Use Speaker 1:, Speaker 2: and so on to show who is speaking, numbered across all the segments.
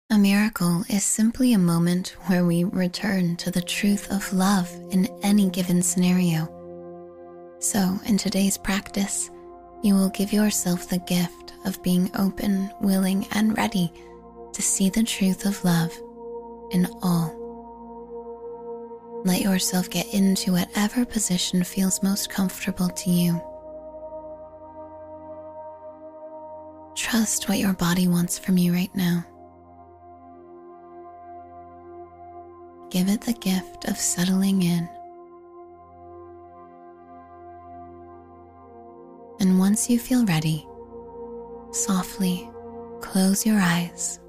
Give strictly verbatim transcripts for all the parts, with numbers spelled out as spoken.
Speaker 1: A miracle is simply a moment where we return to the truth of love in any given scenario. So, in today's practice, you will give yourself the gift of being open, willing, and ready to see the truth of love in all. Let yourself get into whatever position feels most comfortable to you. Trust what your body wants from you right now. Give it the gift of settling in. And once you feel ready, softly close your eyes.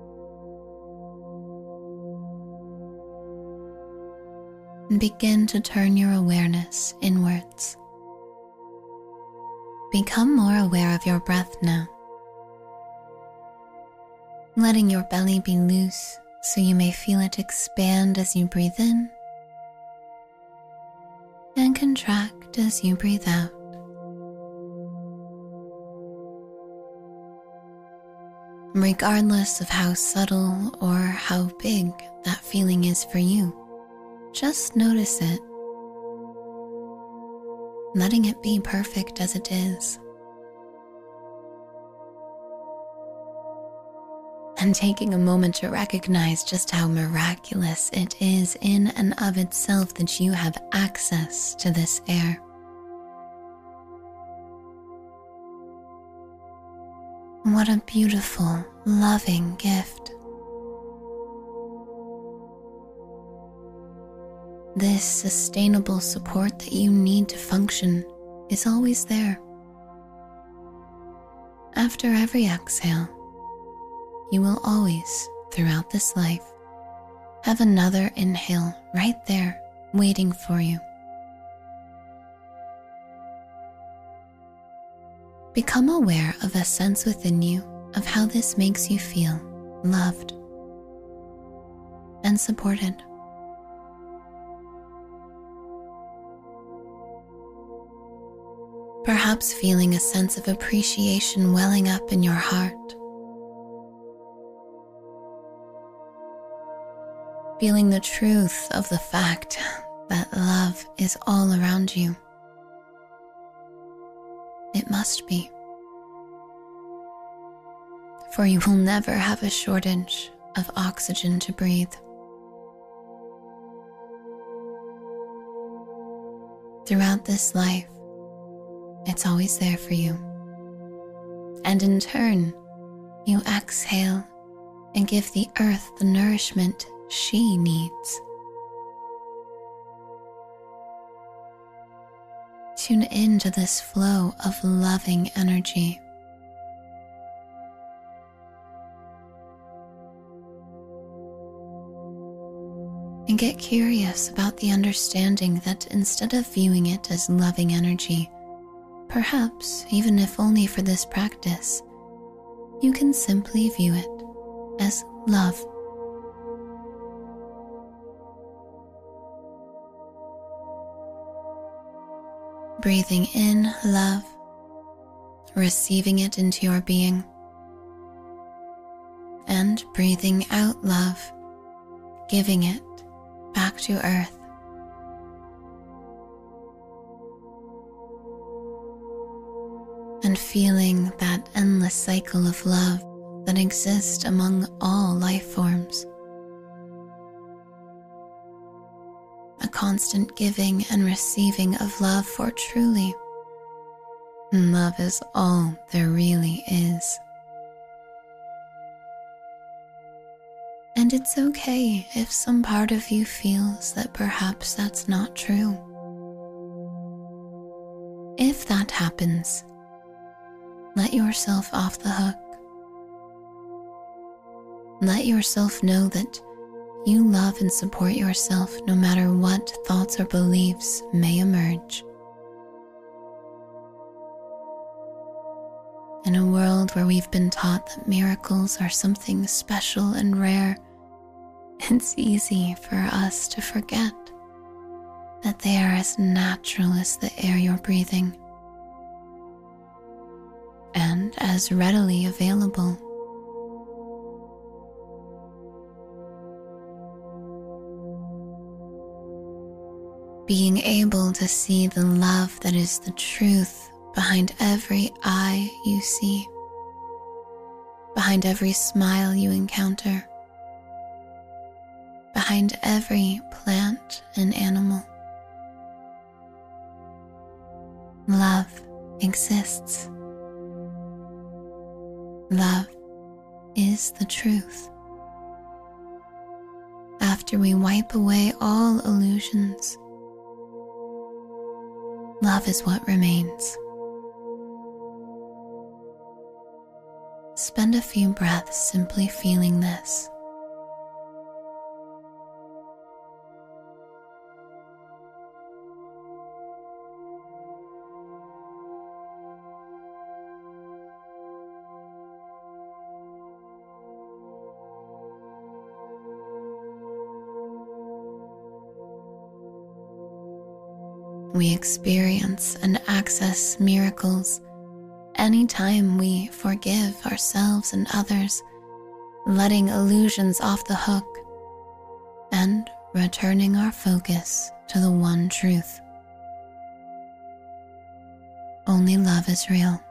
Speaker 1: And begin to turn your awareness inwards. Become more aware of your breath now, letting your belly be loose so you may feel it expand as you breathe in and contract as you breathe out. Regardless of how subtle or how big that feeling is for you, just notice it, letting it be perfect as it is. And taking a moment to recognize just how miraculous it is in and of itself that you have access to this air. What a beautiful, loving gift. This sustainable support that you need to function is always there. After every exhale, you will always, throughout this life, have another inhale right there waiting for you. Become aware of a sense within you of how this makes you feel loved and supported. Perhaps feeling a sense of appreciation welling up in your heart. Feeling the truth of the fact that love is all around you. It must be. For you will never have a shortage of oxygen to breathe. Throughout this life, it's always there for you. And in turn, you exhale and give the earth the nourishment she needs. Tune into this flow of loving energy. And get curious about the understanding that instead of viewing it as loving energy, perhaps even if only for this practice, you can simply view it as love. Breathing in love, receiving it into your being, and breathing out love, giving it back to earth. And feeling that endless cycle of love that exists among all life forms. A constant giving and receiving of love, for truly, love is all there really is. And it's okay if some part of you feels that perhaps that's not true. If that happens, let yourself off the hook. Let yourself know that you love and support yourself no matter what thoughts or beliefs may emerge. In a world where we've been taught that miracles are something special and rare, it's easy for us to forget that they are as natural as the air you're breathing and as readily available. being able to see the love that is the truth behind every eye you see, behind every smile you encounter, behind every plant and animal. Love exists. Love is the truth. After we wipe away all illusions, love is what remains. Spend a few breaths simply feeling this. We experience and access miracles anytime we forgive ourselves and others, letting illusions off the hook and returning our focus to the one truth. Only love is real.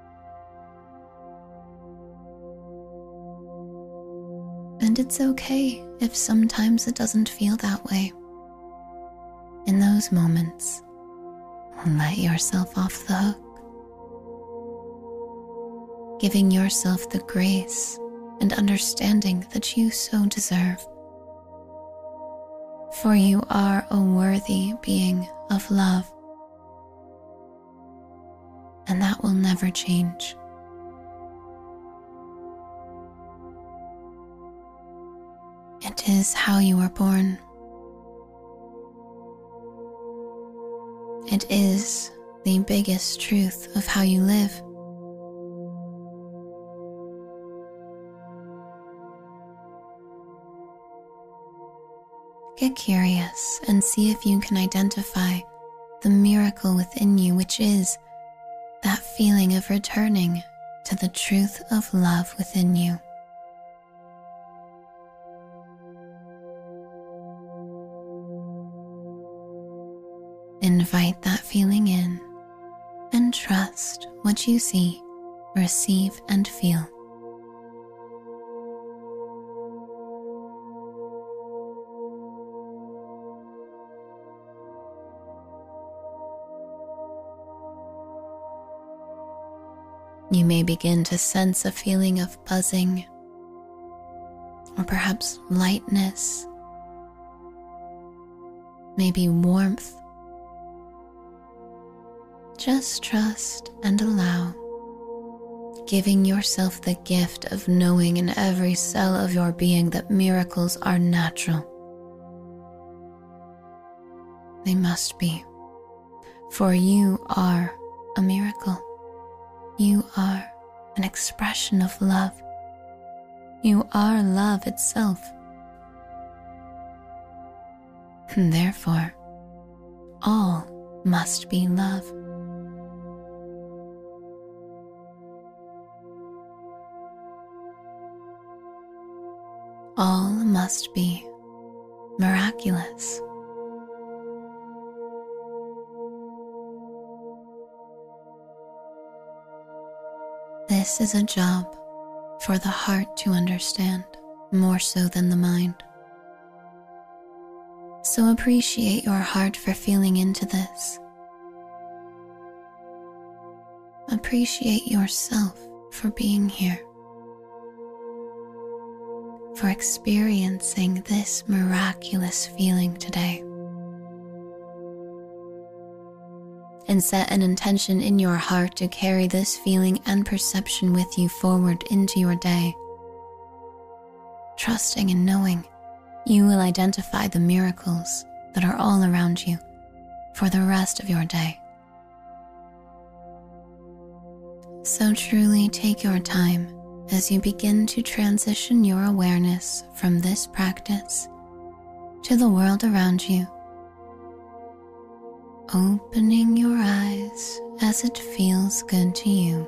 Speaker 1: And it's okay if sometimes it doesn't feel that way. In those moments, let yourself off the hook, giving yourself the grace and understanding that you so deserve. For you are a worthy being of love, and that will never change. It is how you were born. It is the biggest truth of how you live. Get curious and see if you can identify the miracle within you, which is that feeling of returning to the truth of love within you. Invite that feeling in and trust what you see, receive, and feel. You may begin to sense a feeling of buzzing, or perhaps lightness, maybe warmth. Just trust and allow, giving yourself the gift of knowing in every cell of your being that miracles are natural. They must be, for you are a miracle. You are an expression of love. You are love itself. And therefore, all must be love. All must be miraculous. This is a job for the heart to understand, more so than the mind. So appreciate your heart for feeling into this. Appreciate yourself for being here, for experiencing this miraculous feeling today. And set an intention in your heart to carry this feeling and perception with you forward into your day. Trusting and knowing you will identify the miracles that are all around you for the rest of your day. So truly take your time as you begin to transition your awareness from this practice to the world around you, opening your eyes as it feels good to you,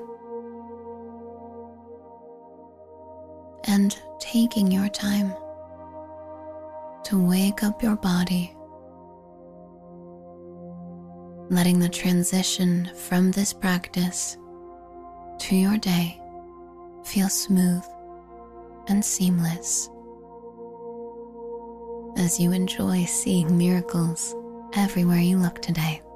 Speaker 1: and taking your time to wake up your body letting the transition from this practice to your day feel smooth and seamless as you enjoy seeing miracles everywhere you look today.